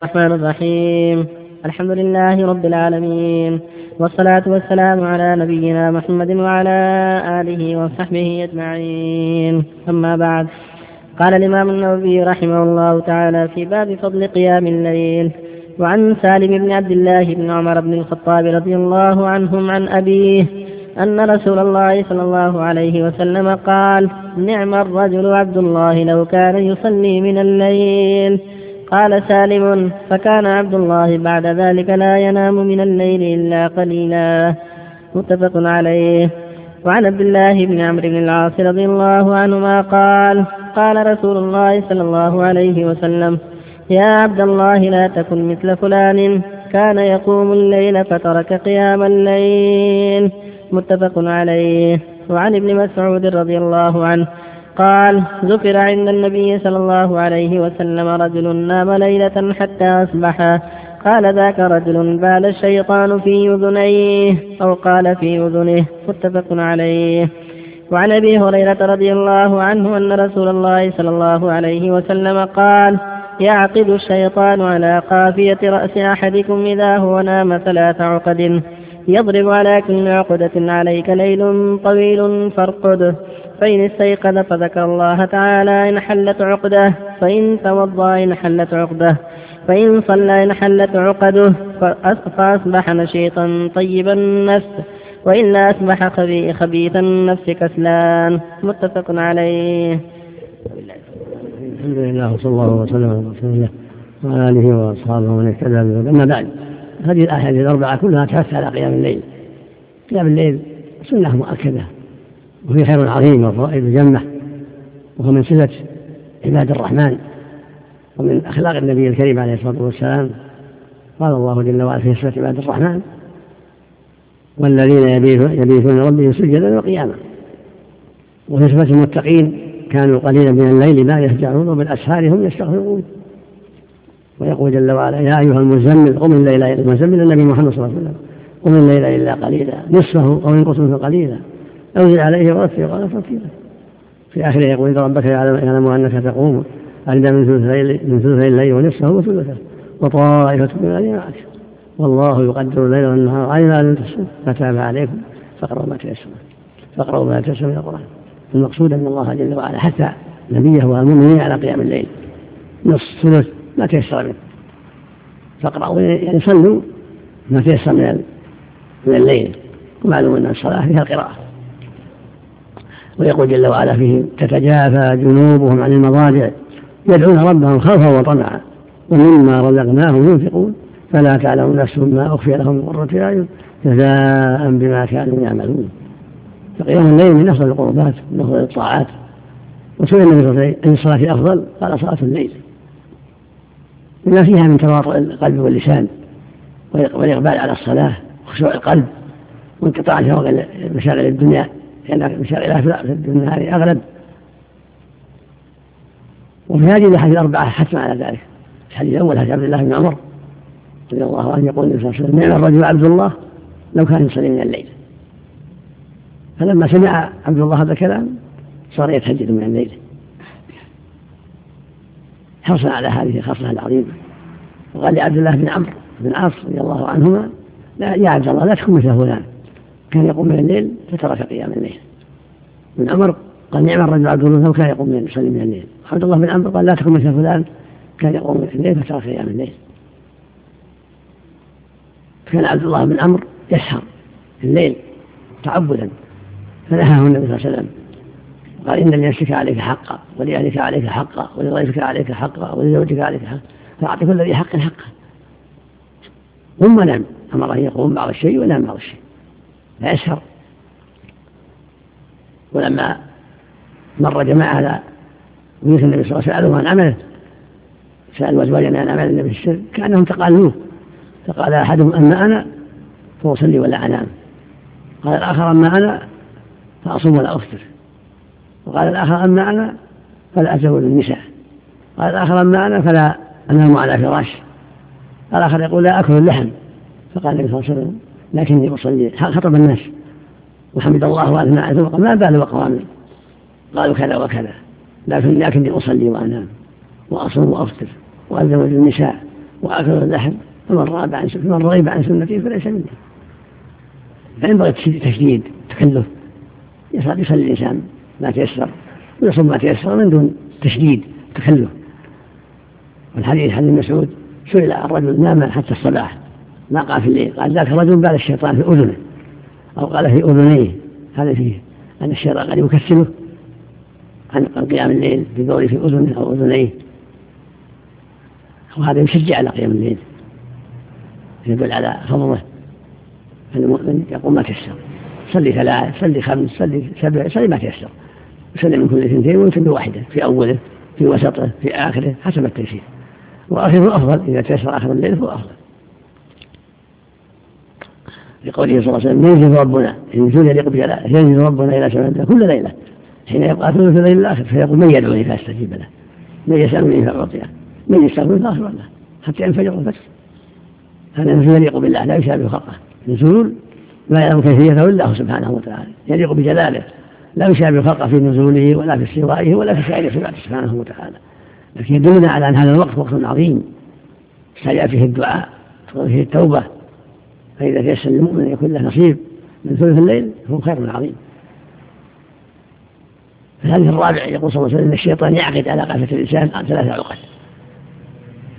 الرحمن الرحيم. الحمد لله رب العالمين، والصلاة والسلام على نبينا محمد وعلى آله وصحبه أجمعين. أما بعد، قال الإمام النووي رحمه الله تعالى في باب فضل قيام الليل: وعن سالم بن عبد الله بن عمر بن الخطاب رضي الله عنهم عن أبيه أن رسول الله صلى الله عليه وسلم قال: نعم الرجل عبد الله لو كان يصلي من الليل. قال سالم: فكان عبد الله بعد ذلك لا ينام من الليل إلا قليلا. متفق عليه. وعن عبد الله بن عمرو بن العاص رضي الله عنهما قال: قال رسول الله صلى الله عليه وسلم: يا عبد الله لا تكن مثل فلان كان يقوم الليل فترك قيام الليل. متفق عليه. وعن ابن مسعود رضي الله عنه قال: ذكر عند النبي صلى الله عليه وسلم رجل نام ليلة حتى أصبح، قال: ذاك رجل بال الشيطان في أذنيه، أو قال في أذنه. متفق عليه. وعن أبي هريرة رضي الله عنه أن رسول الله صلى الله عليه وسلم قال: يعقد الشيطان على قافية رأس أحدكم إذا هو نام 3 عقد، يضرب على كل عقدة عليك ليل طويل فارقده، فإن استيقظ فذكر الله تعالى إن حلت عقده، فإن توضأ إن حلت عقده، فإن صلى إن حلت عقده، فأصبح نشيطا طيب النفس، وإلا أصبح خبيث النفس كسلان. متفق عليه. الحمد لله وصلى الله وسلم على رسول الله وعلى آله وأصحابه ومن اهتدى بهداه. أما بعد، هذه الأحاديث الأربعة كلها تحث على قيام الليل. قيام الليل سنة مؤكدة، وفي خير عظيم وفوائد جمة، وهو من صفة عباد الرحمن ومن أخلاق النبي الكريم عليه الصلاة والسلام. قال الله جل وعلا في صفة عباد الرحمن: والذين يبيتون ربهم سجدا وقياما. وفي صفة المتقين: كانوا قليلا من الليل ما يهجعون وبالأسحار هم يستغفرون. ويقول جل وعلا: يا أيها المزمل قم الليل إلا المزمل النبي محمد صلى الله عليه وسلم قم الليل إلا قليلا نصفه أو انقص منه قليلا أو زد عليه ورتل قال ترتيلا. في آخره يقول: إن ربك يعلم أنك تقوم أدنى من ثلثي الليل ونصفه وثلثه وطائفة من الذين معك والله يقدر الليل والنهار علم أن تحصوا فتاب عليكم فاقرأوا ما تيسر من القرآن. المقصود أن الله جل وعلا حتى نبيه والمؤمنين على قيام الليل، نصف ثلث ما تيسر منه، فاقرأوا يعني صلوا ما تيسر من الليل. ومعلوم أن الصلاة فيها القراءة. ويقول جل وعلا فيه: تتجافى جنوبهم عن المضاجع يدعون ربهم خوفا وطمعا ومما رزقناهم ينفقون فلا تعلم نفس ما أخفي لهم من قرة أعين جزاء بما كانوا يعملون. فقيام الليل من أفضل القربات من أفضل الطاعات. وسئل النبي صلى الله عليه وسلم: أي الصلاة أفضل؟ قال: صلاة الليل، لما فيها من تواطؤ القلب واللسان والإقبال على الصلاة وخشوع القلب وانقطاع مشاغل الدنيا، لأن مشاغلها في الدنيا هذه أغلب. وفي هذه الأحاديث الأربعة حتم على ذلك. الحديث الأول حديث عبد الله بن عمر رضي الله عنه يقول: النبي صلى الله عليه وسلم: نعم الرجل عبد الله لو كان يصلي من الليل. فلما سمع عبد الله هذا الكلام صار يتهجد من الليل حرصا على هذه الخصلة العظيمة. وقال لعبد الله بن عمرو بن العاص رضي الله عنهما: يا عبد الله لا تكن مثل فلان كان يقوم من الليل فترك قيام الليل. بن عمر قال: نعم الرجل عبد الله لو كان يقوم يصلي من الليل. عبد الله بن عمرو قال: لا تكن مثل فلان كان يقوم من الليل فترك قيام الليل. كان عبد الله بن عمرو يسهر الليل تعبدا، فنهاه النبي صلى الله عليه وسلم قال: إن لنفسك عليك حقا ولأهلك عليك حقا ولضيفك عليك حقا ولزوجك عليك حقا فأعطي كل ذي حق حقا. ثم نام، أمره أن يقوم بعض الشيء ونام بعض الشيء فيسهر. ولما مر جماعة على بيوت النبي صلى الله عليه وسلم عن عمله سألوا أزواجنا عن عمل النبي السر كأنهم تقالوه، فقال أحدهم: أما أنا فأصلي ولا أنام. قال الآخر: أما أنا فأصوم ولا أفطر. وقال الآخر: أما أنا فلا أتزوج النساء. قال الآخر: أما أنا فلا أنام على فراش. الآخر يقول: لا أكل اللحم. فقال النبي صلى الله عليه وسلم: لكني أصلي. خطب الناس وحمد الله وأثنى عليه وقال: ما بال أقوام قالوا كذا وكذا، لكني أصلي وأنام وأصوم وأفطر وأتزوج النساء وآكل اللحم، فمن رغب عن سنتي فليس مني. فينبغي تشديد تكلف، يصلي الإنسان ما تيسر ويصوم ما تيسر من دون تشديد تكلف. والحديث حديث مسعود سئل الرجل نام حتى الصباح ما قال في الليل، قال ذاك الرجل بال الشيطان في أذنه أو قال في أذنيه. هذا فيه أن الشيطان قد يكسله عن قيام الليل بدور في أذنه أو أذنيه، وهذا يشجع على قيام الليل، يدل على فضله. المؤمن يقوم ما تيسر، صلي 3 صلي 5 صلي 7 صلي ما تيسر، يصلي من كل 2 ويتم بواحدة في أوله في وسطه في آخره حسب التيسير، وآخره أفضل إذا تيسر آخر الليل هو أفضل. لقوله صلى الله عليه وسلم ينزل ربنا ينزل يليق بجلاله، ينزل ربنا إلى سماء كل ليلة حين يبقى ثلث الليل الآخر فيقول من يدعوني فأستجيب له، من يسألني فأعطيه، من يستغفر فأغفر له حتى ينفجر الفجر. هذا نزول يليق بالله لا يشابه خلقه، نزول لا يعلم كيفيته إلا هو سبحانه وتعالى، يليق بجلاله لا يشابه خلقه في نزوله ولا في استوائه ولا في سائر صفاته سبحانه وتعالى. لكن يدلنا على أن هذا الوقت وقت عظيم استجاب فيه الدعاء وفيه التوبة، فإذا تيسر للمؤمن يكون له نصيب من ثلث الليل هو خير عظيم. في الحديث الرابع يقول صلى الله عليه وسلم إن الشيطان يعقد على قافة الإنسان 3 عقد،